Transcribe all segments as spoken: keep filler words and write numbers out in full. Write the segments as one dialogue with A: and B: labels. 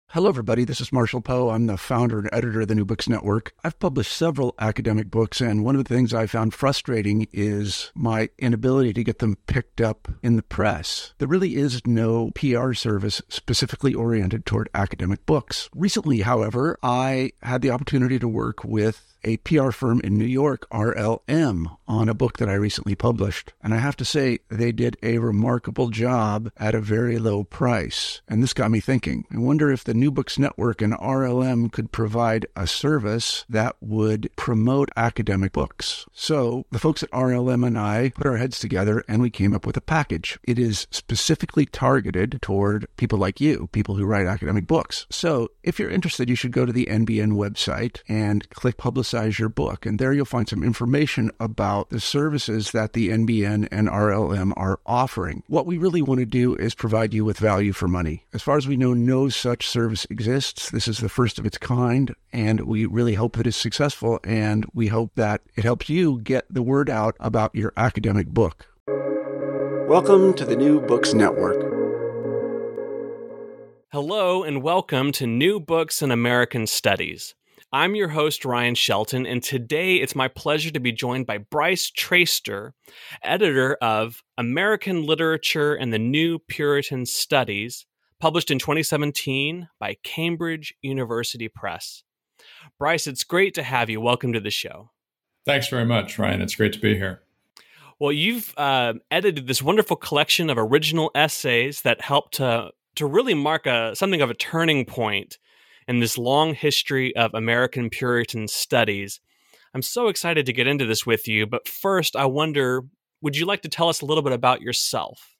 A: Hello, everybody. This is Marshall Poe. I'm the founder and editor of the New Books Network. I've published several academic books, and one of the things I found frustrating is my inability to get them picked up in the press. There really is no P R service specifically oriented toward academic books. Recently, however, I had the opportunity to work with a P R firm in New York, R L M, on a book that I recently published. And I have to say, they did a remarkable job at a very low price. And this got me thinking. I wonder if the New Books Network and R L M could provide a service that would promote academic books. So the folks at R L M and I put our heads together and we came up with a package. It is specifically targeted toward people like you, people who write academic books. So if you're interested, you should go to the N B N website and click Publicize your book. And there you'll find some information about the services that the N B N and R L M are offering. What we really want to do is provide you with value for money. As far as we know, no such service exists. This is the first of its kind, and we really hope that it's successful, and we hope that it helps you get the word out about your academic book. Welcome to the New Books Network.
B: Hello, and welcome to New Books in American Studies. I'm your host, Ryan Shelton, and today it's my pleasure to be joined by Bryce Trayster, editor of American Literature and the New Puritan Studies, published in twenty seventeen by Cambridge University Press. Bryce, it's great to have you. Welcome to the show.
C: Thanks very much, Ryan. It's great to be here.
B: Well, you've uh, edited this wonderful collection of original essays that helped to, to really mark a, something of a turning point in this long history of American Puritan studies. I'm so excited to get into this with you, but first, I wonder, would you like to tell us a little bit about yourself?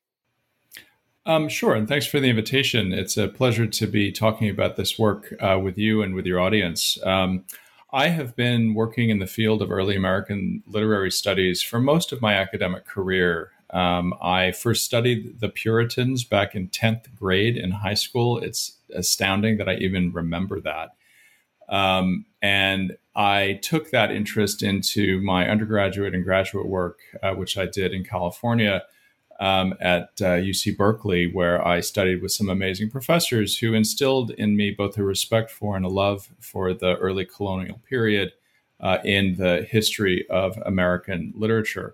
C: Um, sure, and thanks for the invitation. It's a pleasure to be talking about this work uh, with you and with your audience. Um, I have been working in the field of early American literary studies for most of my academic career. Um, I first studied the Puritans back in tenth grade in high school. It's astounding that I even remember that. Um, and I took that interest into my undergraduate and graduate work, uh, which I did in California um, at uh, U C Berkeley, where I studied with some amazing professors who instilled in me both a respect for and a love for the early colonial period uh, in the history of American literature.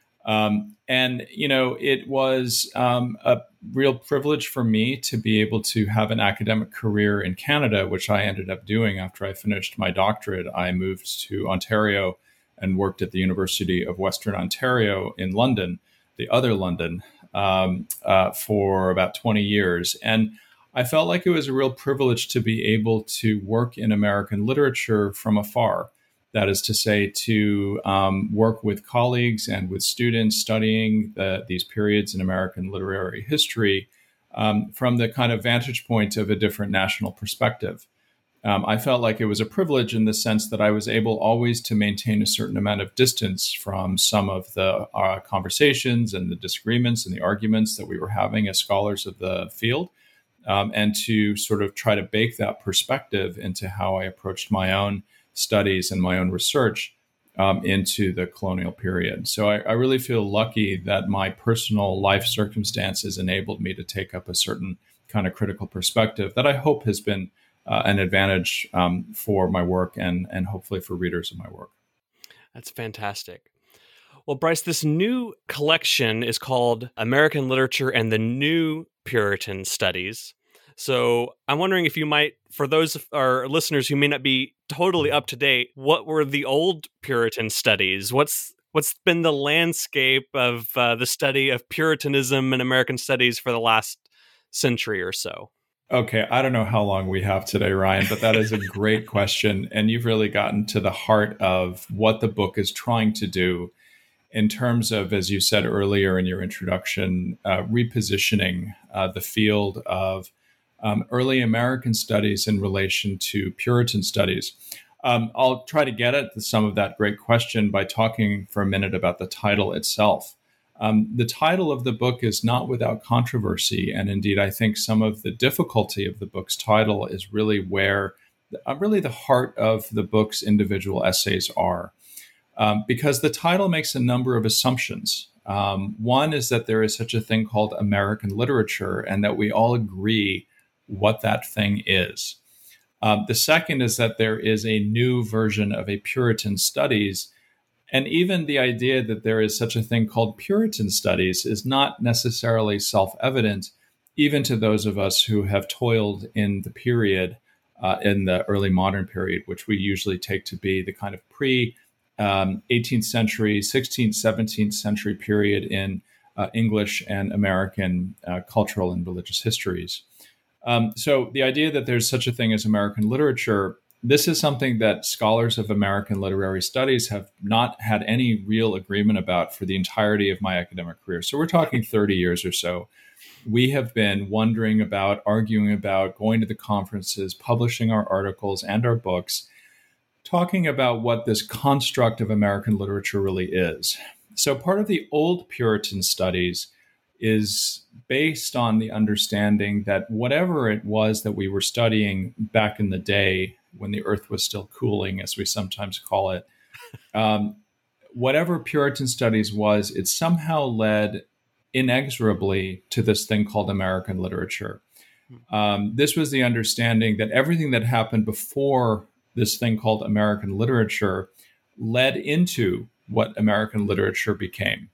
C: Um, and, you know, it was um, a real privilege for me to be able to have an academic career in Canada, which I ended up doing after I finished my doctorate. I moved to Ontario and worked at the University of Western Ontario in London, the other London, um, uh, for about twenty years. And I felt like it was a real privilege to be able to work in American literature from afar. That is to say, to um, work with colleagues and with students studying the, these periods in American literary history um, from the kind of vantage point of a different national perspective. Um, I felt like it was a privilege in the sense that I was able always to maintain a certain amount of distance from some of the uh, conversations and the disagreements and the arguments that we were having as scholars of the field, um, and to sort of try to bake that perspective into how I approached my own studies and my own research um, into the colonial period. So I, I really feel lucky that my personal life circumstances enabled me to take up a certain kind of critical perspective that I hope has been uh, an advantage um, for my work and, and hopefully for readers of my work.
B: That's fantastic. Well, Bryce, this new collection is called American Literature and the New Puritan Studies. So I'm wondering if you might, for those of our listeners who may not be totally up to date, what were the old Puritan studies? What's what's been the landscape of uh, the study of Puritanism in American studies for the last century or so?
C: Okay, I don't know how long we have today, Ryan, but that is a great question. And you've really gotten to the heart of what the book is trying to do in terms of, as you said earlier in your introduction, uh, repositioning uh, the field of Um, early American studies in relation to Puritan studies. Um, I'll try to get at some of that great question by talking for a minute about the title itself. Um, the title of the book is not without controversy, and indeed, I think some of the difficulty of the book's title is really where, uh, really the heart of the book's individual essays are, um, because the title makes a number of assumptions. Um, one is that there is such a thing called American literature, and that we all agree what that thing is. Um, the second is that there is a new version of a Puritan studies. And even the idea that there is such a thing called Puritan studies is not necessarily self-evident, even to those of us who have toiled in the period, uh, in the early modern period, which we usually take to be the kind of pre um, eighteenth century, sixteenth, seventeenth century period in uh, English and American uh, cultural and religious histories. Um, so the idea that there's such a thing as American literature, this is something that scholars of American literary studies have not had any real agreement about for the entirety of my academic career. So we're talking thirty years or so. We have been wondering about, arguing about, going to the conferences, publishing our articles and our books, talking about what this construct of American literature really is. So part of the old Puritan studies is based on the understanding that whatever it was that we were studying back in the day, when the earth was still cooling, as we sometimes call it, um, whatever Puritan studies was, it somehow led inexorably to this thing called American literature. Um, this was the understanding that everything that happened before this thing called American literature led into what American literature became.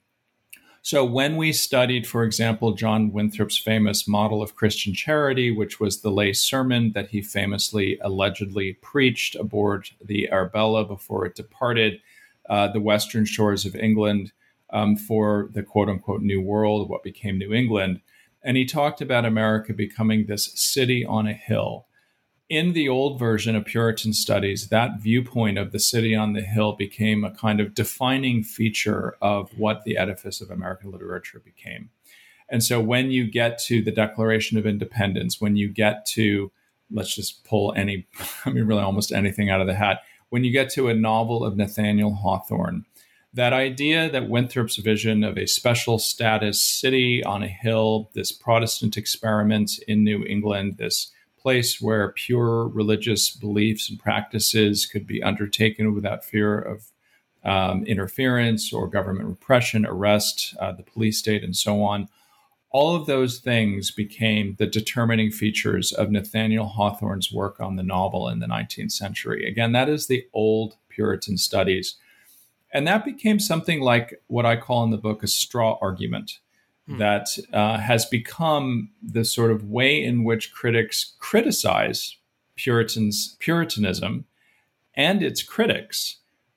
C: So when we studied, for example, John Winthrop's famous model of Christian charity, which was the lay sermon that he famously allegedly preached aboard the Arbella before it departed uh, the western shores of England um, for the quote-unquote New World, what became New England. And he talked about America becoming this city on a hill. In the old version of Puritan studies, that viewpoint of the city on the hill became a kind of defining feature of what the edifice of American literature became. And so when you get to the Declaration of Independence, when you get to, let's just pull any, I mean, really almost anything out of the hat, when you get to a novel of Nathaniel Hawthorne, that idea that Winthrop's vision of a special status city on a hill, this Protestant experiment in New England, this place where pure religious beliefs and practices could be undertaken without fear of um, interference or government repression, arrest, uh, the police state, and so on. All of those things became the determining features of Nathaniel Hawthorne's work on the novel in the nineteenth century. Again, that is the old Puritan studies. And that became something like what I call in the book a straw argument. That uh, has become the sort of way in which critics criticize Puritans, Puritanism and its critics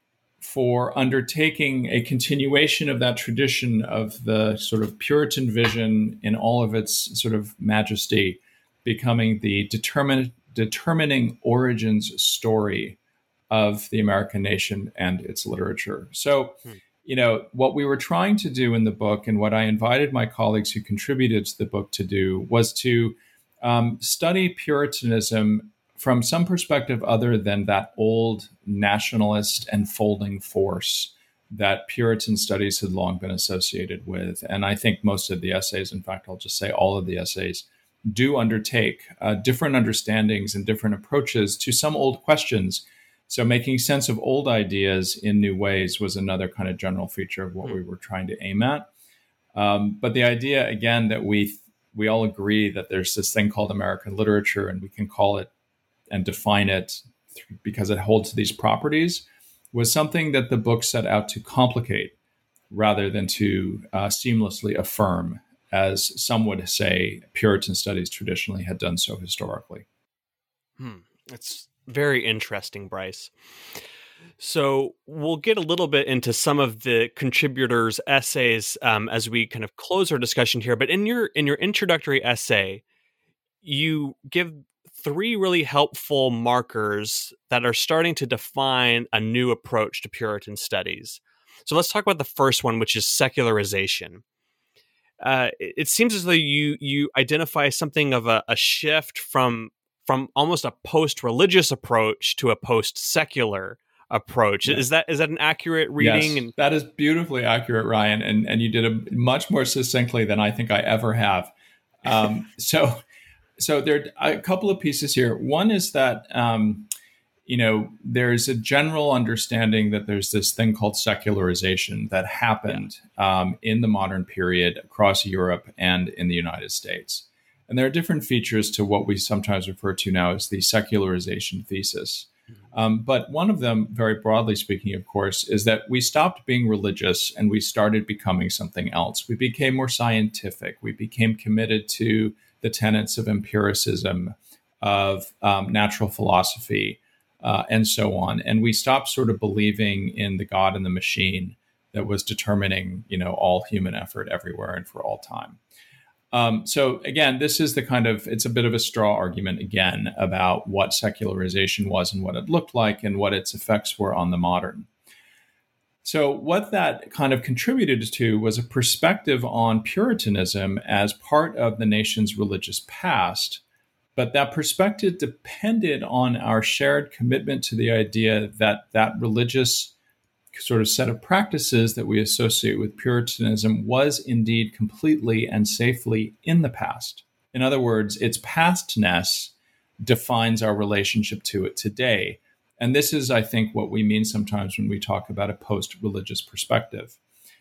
C: for undertaking a continuation of that tradition of the sort of Puritan vision in all of its sort of majesty, becoming the determin- determining origins story of the American nation and its literature. So, hmm. You know, what we were trying to do in the book and what I invited my colleagues who contributed to the book to do was to um, study Puritanism from some perspective other than that old nationalist enfolding force that Puritan studies had long been associated with. And I think most of the essays, in fact, I'll just say all of the essays, do undertake uh, different understandings and different approaches to some old questions. So making sense of old ideas in new ways was another kind of general feature of what mm. we were trying to aim at. Um, but the idea, again, that we we all agree that there's this thing called American literature, and we can call it and define it because it holds these properties, was something that the book set out to complicate rather than to uh, seamlessly affirm, as some would say Puritan studies traditionally had done so historically.
B: Hmm. It's very interesting, Bryce. So we'll get a little bit into some of the contributors' essays um, as we kind of close our discussion here. But in your in your introductory essay, you give three really helpful markers that are starting to define a new approach to Puritan studies. So let's talk about the first one, which is secularization. Uh, it, it seems as though you you identify something of a, a shift from from almost a post-religious approach to a post-secular approach. Yeah. Is that is that an accurate reading?
C: Yes, and- that is beautifully accurate, Ryan. And, and you did it much more succinctly than I think I ever have. Um, so so there are a couple of pieces here. One is that, um, you know, there's a general understanding that there's this thing called secularization that happened um, in the modern period across Europe and in the United States. And there are different features to what we sometimes refer to now as the secularization thesis. Um, but one of them, very broadly speaking, of course, is that we stopped being religious and we started becoming something else. We became more scientific. We became committed to the tenets of empiricism, of um, natural philosophy, uh, and so on. And we stopped sort of believing in the God and the machine that was determining, you know, all human effort everywhere and for all time. Um, so again, this is the kind of, it's a bit of a straw argument again about what secularization was and what it looked like and what its effects were on the modern. So what that kind of contributed to was a perspective on Puritanism as part of the nation's religious past. But that perspective depended on our shared commitment to the idea that that religious sort of set of practices that we associate with Puritanism was indeed completely and safely in the past. In other words, its pastness defines our relationship to it today. And this is, I think, what we mean sometimes when we talk about a post-religious perspective.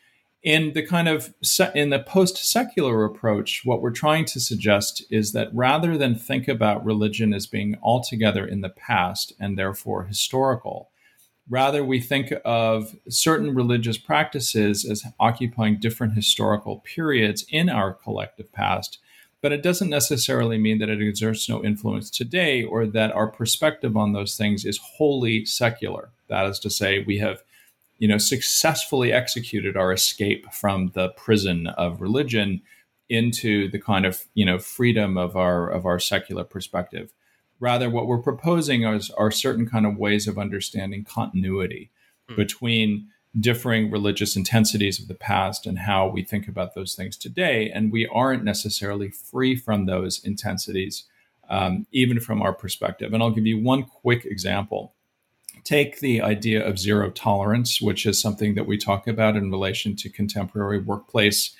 C: In the kind of se- in the post-secular approach, what we're trying to suggest is that rather than think about religion as being altogether in the past and therefore historical, rather, we think of certain religious practices as occupying different historical periods in our collective past, but it doesn't necessarily mean that it exerts no influence today or that our perspective on those things is wholly secular. That is to say, we have, you know, successfully executed our escape from the prison of religion into the kind of, you know, freedom of our of our secular perspective. Rather, what we're proposing are, are certain kind of ways of understanding continuity mm. between differing religious intensities of the past and how we think about those things today. And we aren't necessarily free from those intensities, um, even from our perspective. And I'll give you one quick example. Take the idea of zero tolerance, which is something that we talk about in relation to contemporary workplace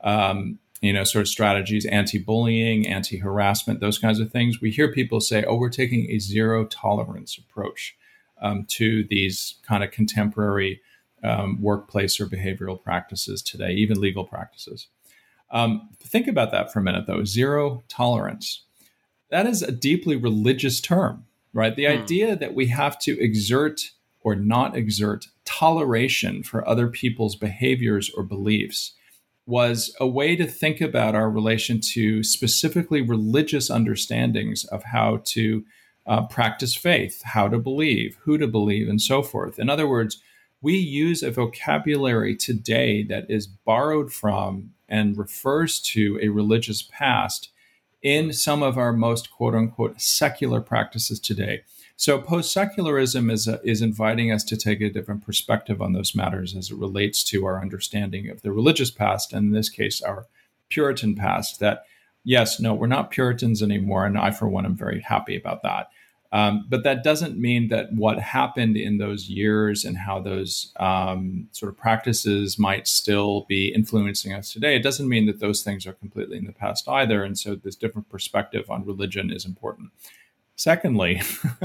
C: um you know, sort of strategies, anti-bullying, anti-harassment, those kinds of things. We hear people say, oh, we're taking a zero tolerance approach um, to these kind of contemporary um, workplace or behavioral practices today, even legal practices. Um, think about that for a minute, though. Zero tolerance. That is a deeply religious term, right? The mm. idea that we have to exert or not exert toleration for other people's behaviors or beliefs was a way to think about our relation to specifically religious understandings of how to uh, practice faith, how to believe, who to believe, and so forth. In other words, we use a vocabulary today that is borrowed from and refers to a religious past in some of our most quote unquote secular practices today. So post-secularism is, uh, is inviting us to take a different perspective on those matters as it relates to our understanding of the religious past, and in this case, our Puritan past, that, yes, no, we're not Puritans anymore, and I, for one, am very happy about that. Um, but that doesn't mean that what happened in those years and how those um, sort of practices might still be influencing us today, it doesn't mean that those things are completely in the past either, and so this different perspective on religion is important. Secondly,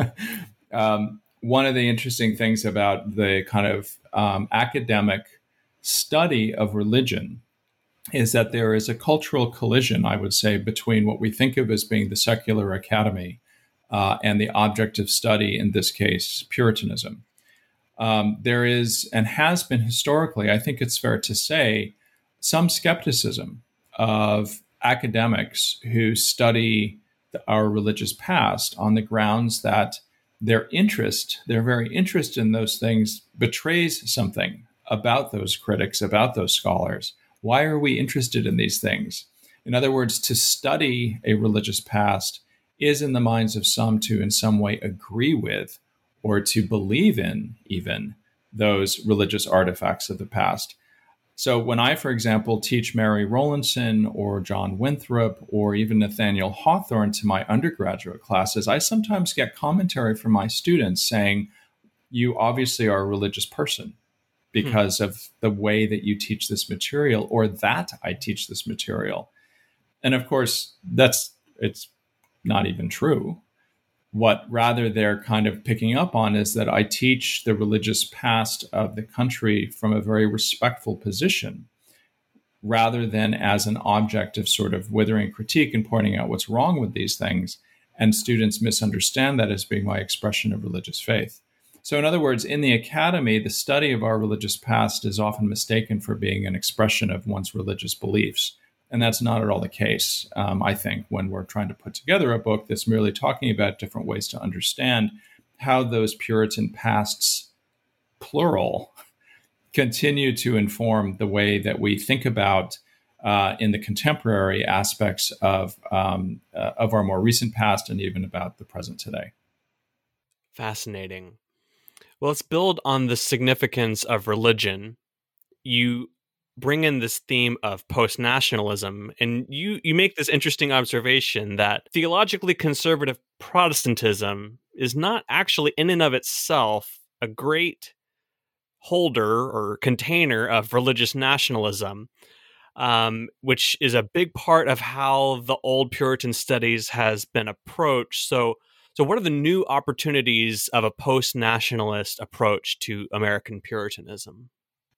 C: um, one of the interesting things about the kind of um, academic study of religion is that there is a cultural collision, I would say, between what we think of as being the secular academy uh, and the object of study, in this case, Puritanism. Um, there is, and has been historically, I think it's fair to say, some skepticism of academics who study our religious past on the grounds that their interest, their very interest in those things betrays something about those critics, about those scholars. Why are we interested in these things? In other words, to study a religious past is in the minds of some to in some way agree with or to believe in even those religious artifacts of the past. So when I, for example, teach Mary Rowlandson or John Winthrop or even Nathaniel Hawthorne to my undergraduate classes, I sometimes get commentary from my students saying, you obviously are a religious person because hmm. of the way that you teach this material or that I teach this material. And of course, that's it's not even true. What rather they're kind of picking up on is that I teach the religious past of the country from a very respectful position. rather than as an object of sort of withering critique and pointing out what's wrong with these things. And students misunderstand that as being my expression of religious faith. So in other words, in the academy, the study of our religious past is often mistaken for being an expression of one's religious beliefs. And that's not at all the case, um, I think, when we're trying to put together a book that's merely talking about different ways to understand how those Puritan pasts, plural, continue to inform the way that we think about uh, in the contemporary aspects of, um, uh, of our more recent past and even about the present today.
B: Fascinating. Well, let's build on the significance of religion. You bring in this theme of post-nationalism, and you, you make this interesting observation that theologically conservative Protestantism is not actually in and of itself a great holder or container of religious nationalism, um, which is a big part of how the old Puritan studies has been approached. So, so what are the new opportunities of a post-nationalist approach to American Puritanism?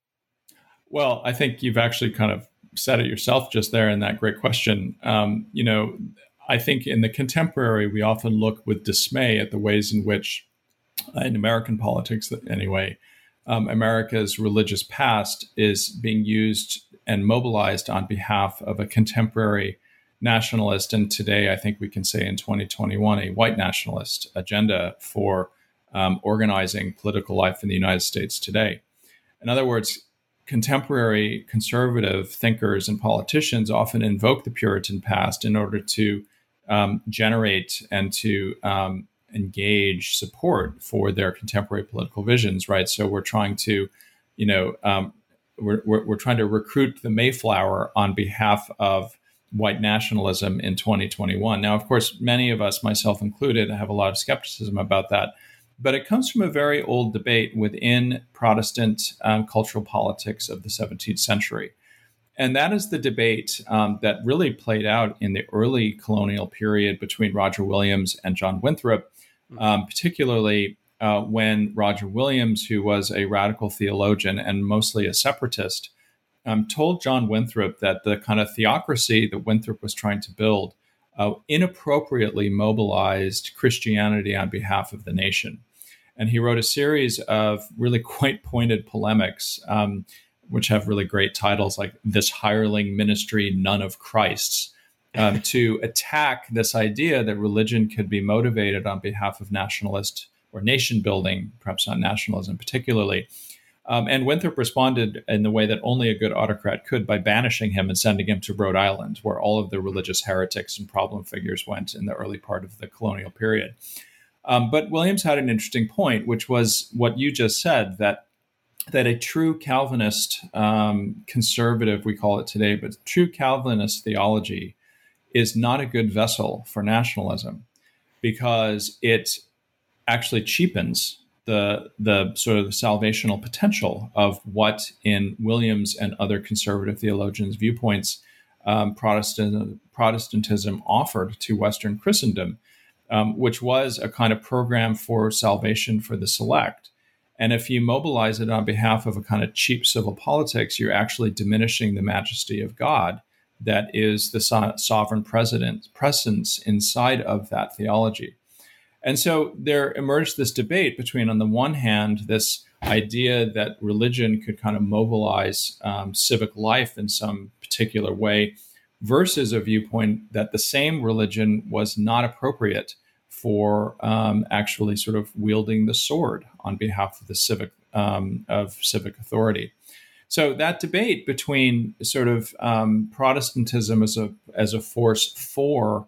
C: Well, I think you've actually kind of said it yourself just there in that great question. Um, you know, I think in the contemporary, we often look with dismay at the ways in which, uh, in American politics anyway, um, America's religious past is being used and mobilized on behalf of a contemporary nationalist, and today I think we can say in twenty twenty-one, a white nationalist agenda for um, organizing political life in the United States today. In other words, contemporary conservative thinkers and politicians often invoke the Puritan past in order to um, generate and to um, engage support for their contemporary political visions, right? So we're trying to, you know, um, we're, we're, we're trying to recruit the Mayflower on behalf of white nationalism in twenty twenty-one. Now, of course, many of us, myself included, have a lot of skepticism about that. But it comes from a very old debate within Protestant um, cultural politics of the seventeenth century. And that is the debate um, that really played out in the early colonial period between Roger Williams and John Winthrop, um, particularly uh, when Roger Williams, who was a radical theologian and mostly a separatist, um, told John Winthrop that the kind of theocracy that Winthrop was trying to build uh, inappropriately mobilized Christianity on behalf of the nation. And he wrote a series of really quite pointed polemics, um, which have really great titles like This Hireling Ministry, None of Christ's, um, to attack this idea that religion could be motivated on behalf of nationalist or nation building, perhaps not nationalism particularly. Um, and Winthrop responded in the way that only a good autocrat could, by banishing him and sending him to Rhode Island, where all of the religious heretics and problem figures went in the early part of the colonial period. Um, but Williams had an interesting point, which was what you just said, that that a true Calvinist um, conservative, we call it today, but true Calvinist theology is not a good vessel for nationalism, because it actually cheapens the the sort of the salvational potential of what, in Williams and other conservative theologians' viewpoints, um, Protestant Protestantism offered to Western Christendom. Um, which was a kind of program for salvation for the select. And if you mobilize it on behalf of a kind of cheap civil politics, you're actually diminishing the majesty of God that is the so- sovereign president presence inside of that theology. And so there emerged this debate between, on the one hand, this idea that religion could kind of mobilize um, civic life in some particular way, versus a viewpoint that the same religion was not appropriate for um, actually sort of wielding the sword on behalf of the civic um, of civic authority. So that debate between sort of um, Protestantism as a as a force for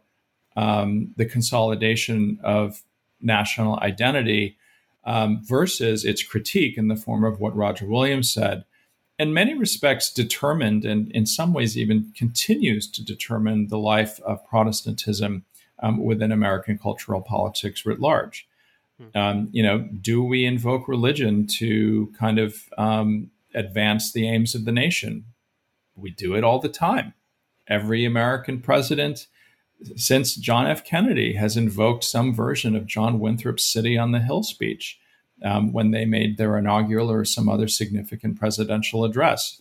C: um, the consolidation of national identity um, versus its critique in the form of what Roger Williams said, in many respects determined, and in some ways even continues to determine, the life of Protestantism um, within American cultural politics writ large. Hmm. Um, you know, do we invoke religion to kind of um, advance the aims of the nation? We do it all the time. Every American president since John F. Kennedy has invoked some version of John Winthrop's City on the Hill speech um, when they made their inaugural or some other significant presidential address.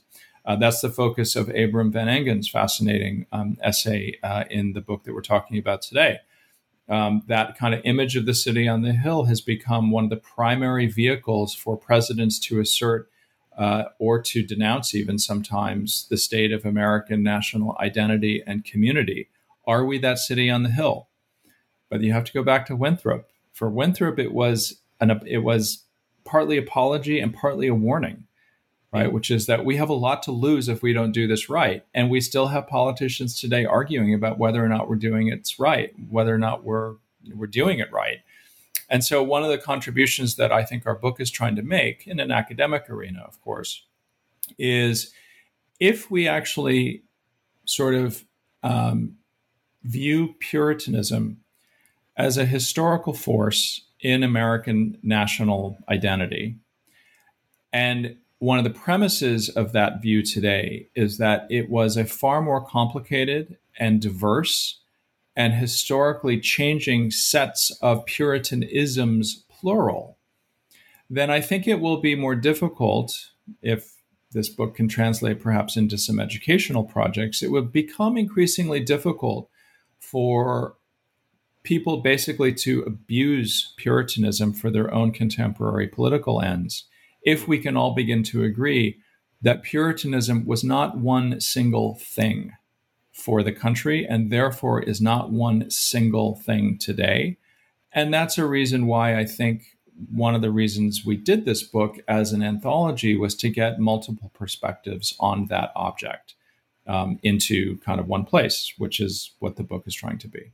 C: Uh, that's the focus of Abram Van Engen's fascinating um, essay uh, in the book that we're talking about today. Um, that kind of image of the city on the hill has become one of the primary vehicles for presidents to assert uh, or to denounce even sometimes the state of American national identity and community. Are we that city on the hill? But you have to go back to Winthrop. For Winthrop, it was an, it was partly apology and partly a warning, right? Which is that we have a lot to lose if we don't do this right. And we still have politicians today arguing about whether or not we're doing it right, whether or not we're we're doing it right. And so one of the contributions that I think our book is trying to make in an academic arena, of course, is if we actually sort of um, view Puritanism as a historical force in American national identity. And one of the premises of that view today is that it was a far more complicated and diverse and historically changing sets of Puritanisms, plural, then I think it will be more difficult, if this book can translate perhaps into some educational projects, it would become increasingly difficult for people basically to abuse Puritanism for their own contemporary political ends, if we can all begin to agree that Puritanism was not one single thing for the country and therefore is not one single thing today. And that's a reason why I think one of the reasons we did this book as an anthology was to get multiple perspectives on that object um, into kind of one place, which is what the book is trying to be.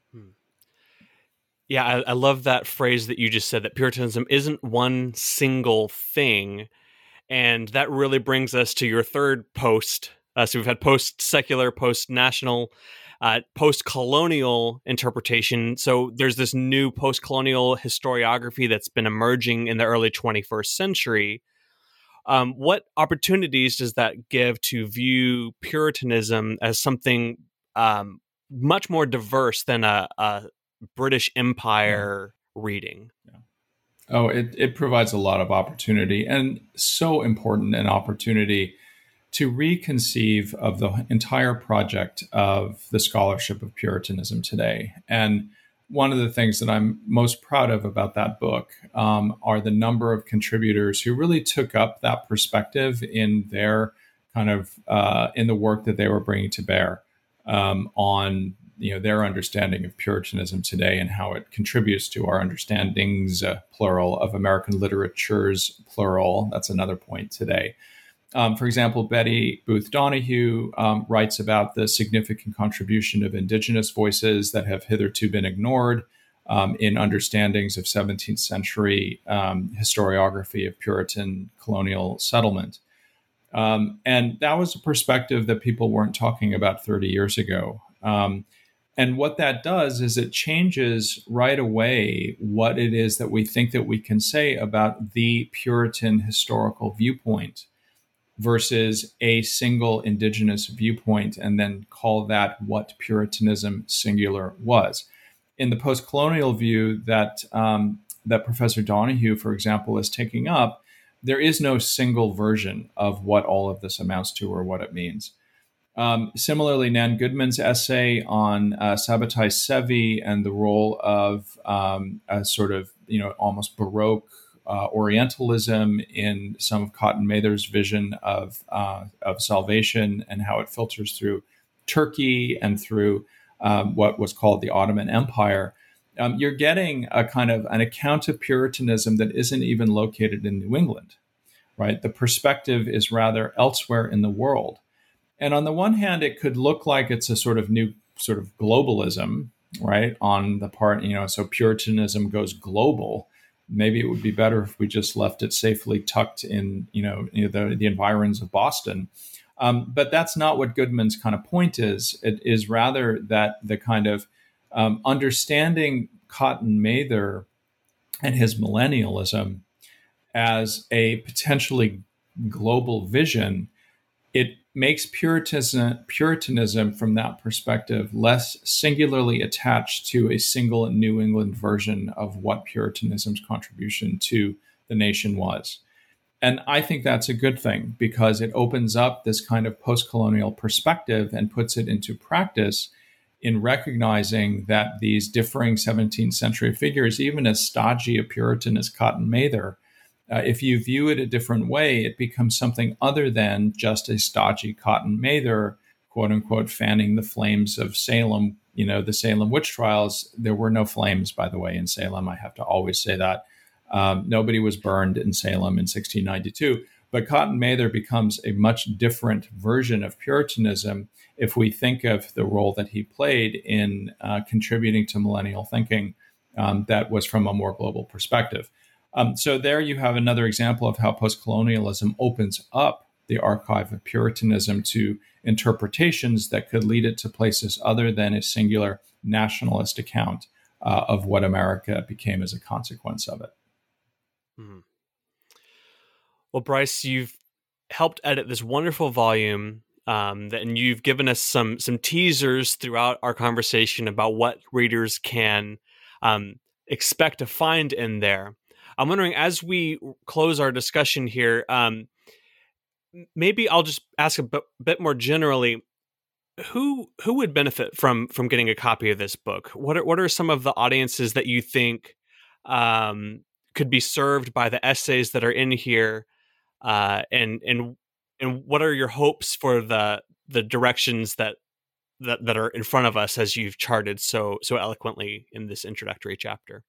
B: Yeah, I, I love that phrase that you just said, that Puritanism isn't one single thing. And that really brings us to your third post. Uh, so we've had post-secular, post-national, uh, post-colonial interpretation. So there's this new post-colonial historiography that's been emerging in the early twenty-first century. Um, what opportunities does that give to view Puritanism as something um, much more diverse than a, a British Empire yeah. reading?
C: Yeah. Oh, it, it provides a lot of opportunity, and so important an opportunity to reconceive of the entire project of the scholarship of Puritanism today. And one of the things that I'm most proud of about that book um, are the number of contributors who really took up that perspective in their kind of uh, in the work that they were bringing to bear um, on you know their understanding of Puritanism today and how it contributes to our understandings, uh, plural, of American literatures, plural. That's another point today. Um, for example, Betty Booth Donahue um, writes about the significant contribution of indigenous voices that have hitherto been ignored um, in understandings of seventeenth century um, historiography of Puritan colonial settlement. Um, and that was a perspective that people weren't talking about thirty years ago. Um, and what that does is it changes right away what it is that we think that we can say about the Puritan historical viewpoint versus a single indigenous viewpoint, and then call that what Puritanism singular was. In the post-colonial view that um, that Professor Donahue, for example, is taking up, there is no single version of what all of this amounts to or what it means. Um, similarly, Nan Goodman's essay on uh, Sabbatai Sevi and the role of um, a sort of, you know, almost Baroque Uh, Orientalism in some of Cotton Mather's vision of uh, of salvation and how it filters through Turkey and through um, what was called the Ottoman Empire. Um, you're getting a kind of an account of Puritanism that isn't even located in New England, right? The perspective is rather elsewhere in the world. And on the one hand, it could look like it's a sort of new sort of globalism, right? On the part, you know, so Puritanism goes global. Maybe it would be better if we just left it safely tucked in, you know, you know the, the environs of Boston. Um, but that's not what Goodman's kind of point is. It is rather that the kind of um, understanding Cotton Mather and his millennialism as a potentially global vision, it makes Puritanism, Puritanism from that perspective less singularly attached to a single New England version of what Puritanism's contribution to the nation was. And I think that's a good thing because it opens up this kind of post-colonial perspective and puts it into practice in recognizing that these differing seventeenth century figures, even as stodgy a Puritan as Cotton Mather, uh, if you view it a different way, it becomes something other than just a stodgy Cotton Mather, quote unquote, fanning the flames of Salem, you know, the Salem witch trials. There were no flames, by the way, in Salem. I have to always say that. Um, nobody was burned in Salem in sixteen ninety-two. But Cotton Mather becomes a much different version of Puritanism if we think of the role that he played in uh, contributing to millennial thinking um, that was from a more global perspective. Um, so there you have another example of how postcolonialism opens up the archive of Puritanism to interpretations that could lead it to places other than a singular nationalist account uh, of what America became as a consequence of it.
B: Mm-hmm. Well, Bryce, you've helped edit this wonderful volume, um, that, and you've given us some some teasers throughout our conversation about what readers can um, expect to find in there. I'm wondering, as we close our discussion here, um, maybe I'll just ask a bit, bit more generally, who who would benefit from from getting a copy of this book? What are, what are some of the audiences that you think um, could be served by the essays that are in here? Uh, and and and what are your hopes for the the directions that, that that are in front of us as you've charted so so eloquently in this introductory chapter?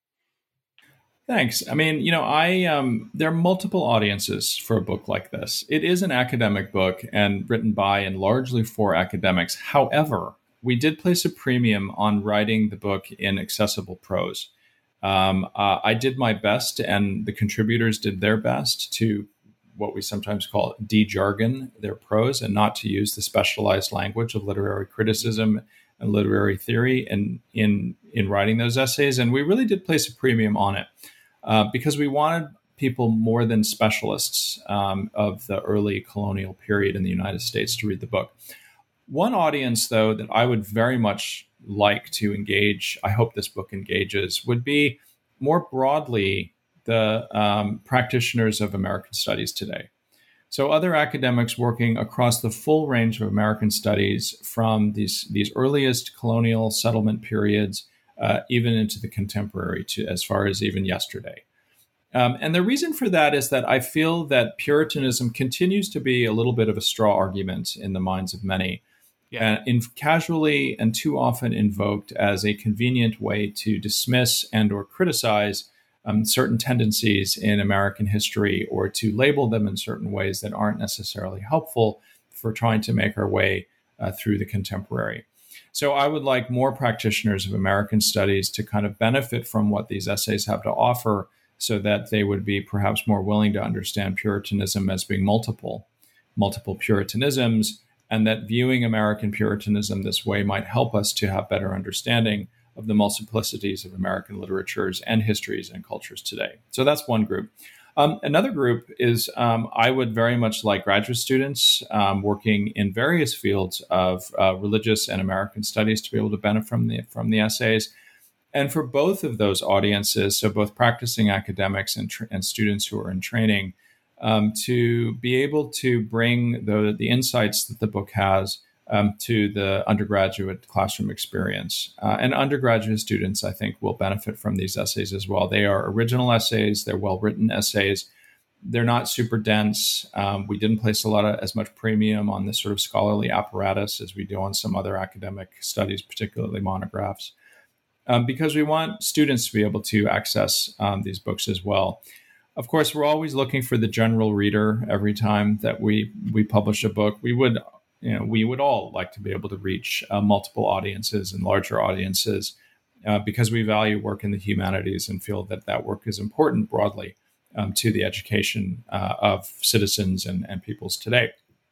C: Thanks. I mean, you know, I um, there are multiple audiences for a book like this. It is an academic book and written by and largely for academics. However, we did place a premium on writing the book in accessible prose. Um, uh, I did my best, and the contributors did their best to what we sometimes call de-jargon their prose and not to use the specialized language of literary criticism and literary theory in, in, in writing those essays. And we really did place a premium on it uh, because we wanted people more than specialists um, of the early colonial period in the United States to read the book. One audience, though, that I would very much like to engage, I hope this book engages, would be more broadly the um, practitioners of American studies today. So other academics working across the full range of American studies from these, these earliest colonial settlement periods, uh, even into the contemporary, to as far as even yesterday. Um, and the reason for that is that I feel that Puritanism continues to be a little bit of a straw argument in the minds of many, yeah. uh, in, casually and too often invoked as a convenient way to dismiss and or criticize Um, certain tendencies in American history or to label them in certain ways that aren't necessarily helpful for trying to make our way uh, through the contemporary. So I would like more practitioners of American studies to kind of benefit from what these essays have to offer so that they would be perhaps more willing to understand Puritanism as being multiple, multiple Puritanisms, and that viewing American Puritanism this way might help us to have better understanding of the multiplicities of American literatures and histories and cultures today. So that's one group. Um, another group is um, I would very much like graduate students um, working in various fields of uh, religious and American studies to be able to benefit from the, from the essays. And for both of those audiences, so both practicing academics and, tra- and students who are in training, um, to be able to bring the, the insights that the book has Um, to the undergraduate classroom experience. Uh, and undergraduate students, I think, will benefit from these essays as well. They are original essays. They're well-written essays. They're not super dense. Um, we didn't place a lot of as much premium on this sort of scholarly apparatus as we do on some other academic studies, particularly monographs, um, because we want students to be able to access um, these books as well. Of course, we're always looking for the general reader every time that we we publish a book. We would You know, we would all like to be able to reach uh, multiple audiences and larger audiences uh, because we value work in the humanities and feel that that work is important broadly um, to the education uh, of citizens and, and peoples today.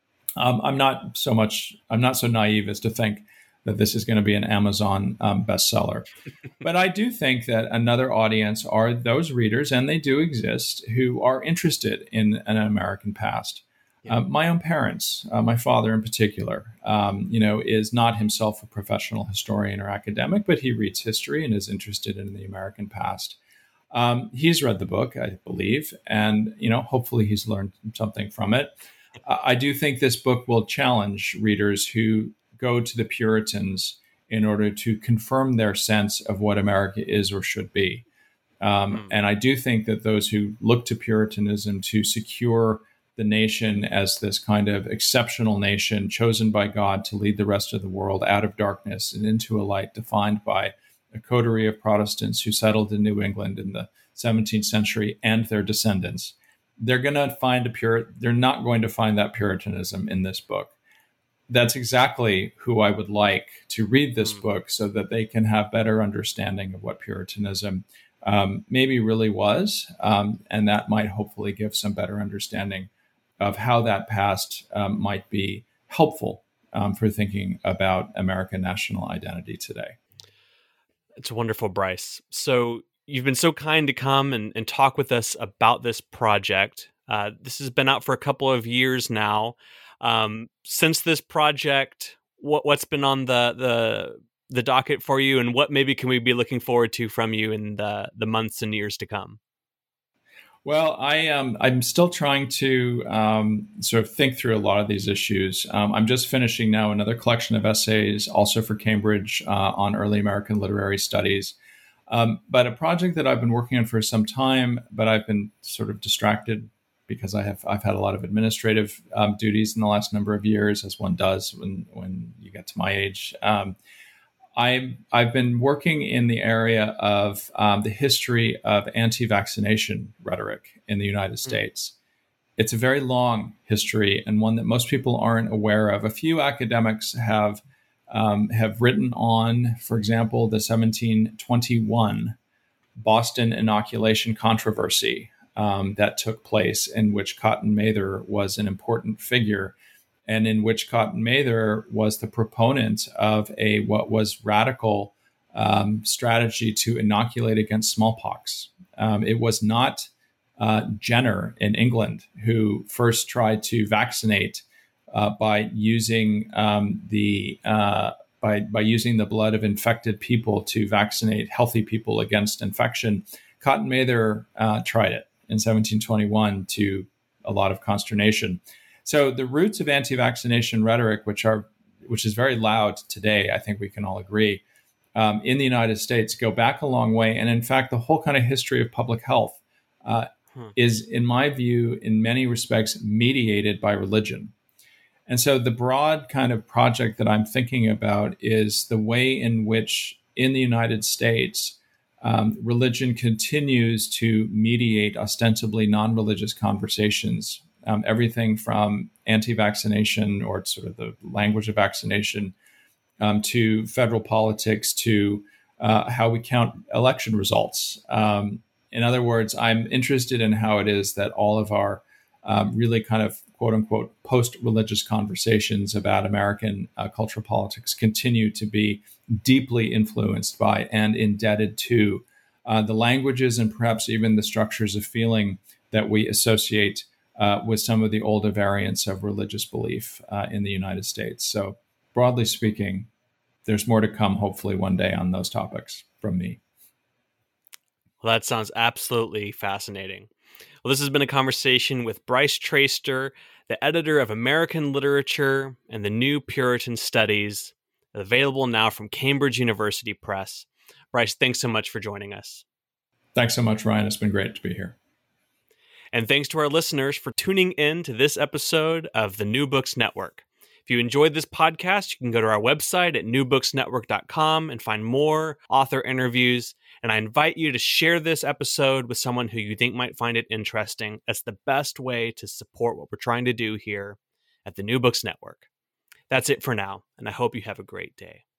C: Um, I'm not so much, I'm not so naive as to think that this is going to be an Amazon um, bestseller. But I do think that another audience are those readers, and they do exist, who are interested in an American past. Yeah. Uh, my own parents, uh, my father in particular, um, you know, is not himself a professional historian or academic, but he reads history and is interested in the American past. Um, he's read the book, I believe, and you know, hopefully, he's learned something from it. Uh, I do think this book will challenge readers who go to the Puritans in order to confirm their sense of what America is or should be. Um,
B: Hmm.
C: and I do think that those who look to Puritanism to secure the nation as this kind of exceptional nation chosen by God to lead the rest of the world out of darkness and into a light defined by a coterie of Protestants who settled in New England in the seventeenth century and their descendants. They're going to find a pure, they're not going to find that Puritanism in this book. That's exactly who I would like to read this
B: Hmm.
C: book so that they can have better understanding of what Puritanism um, maybe really was. Um, and that might hopefully give some better understanding of how that past um, might be helpful um, for thinking about American national identity today.
B: It's wonderful, Bryce. So you've been so kind to come and, and talk with us about this project. Uh, this has been out for a couple of years now. Um, since this project, what what's been on the the the docket for you, and what maybe can we be looking forward to from you in the the months and years to come?
C: Well, I um, I'm still trying to um, sort of think through a lot of these issues. Um, I'm just finishing now another collection of essays, also for Cambridge, uh, on early American literary studies. Um, but a project that I've been working on for some time, but I've been sort of distracted because I have I've had a lot of administrative um, duties in the last number of years, as one does when when you get to my age. Um, I've, I've been working in the area of um, the history of anti-vaccination rhetoric in the United States. It's a very long history and one that most people aren't aware of. A few academics have um, have written on, for example, the seventeen twenty-one Boston inoculation controversy um, that took place, in which Cotton Mather was an important figure, and in which Cotton Mather was the proponent of a what was radical um, strategy to inoculate against smallpox. Um, it was not uh, Jenner in England who first tried to vaccinate uh, by using um, the uh, by by using the blood of infected people to vaccinate healthy people against infection. Cotton Mather uh, tried it in seventeen twenty-one to a lot of consternation. So the roots of anti-vaccination rhetoric, which are which is very loud today, I think we can all agree, um, in the United States, go back a long way. And in fact, the whole kind of history of public health uh,
B: Hmm.
C: is, in my view, in many respects, mediated by religion. And so the broad kind of project that I'm thinking about is the way in which, in the United States, um, religion continues to mediate ostensibly non-religious conversations. Um, everything from anti-vaccination, or sort of the language of vaccination, um, to federal politics, to uh, how we count election results. Um, in other words, I'm interested in how it is that all of our um, really kind of quote unquote post-religious conversations about American uh, cultural politics continue to be deeply influenced by and indebted to uh, the languages and perhaps even the structures of feeling that we associate Uh, with some of the older variants of religious belief uh, in the United States. So, broadly speaking, there's more to come, hopefully, one day on those topics from me.
B: Well, that sounds absolutely fascinating. Well, this has been a conversation with Bryce Traister, the editor of American Literature and the New Puritan Studies, available now from Cambridge University Press. Bryce, thanks so much for joining us.
C: Thanks so much, Ryan. It's been great to be here.
B: And thanks to our listeners for tuning in to this episode of the New Books Network. If you enjoyed this podcast, you can go to our website at new books network dot com and find more author interviews. And I invite you to share this episode with someone who you think might find it interesting. That's the best way to support what we're trying to do here at the New Books Network. That's it for now, and I hope you have a great day.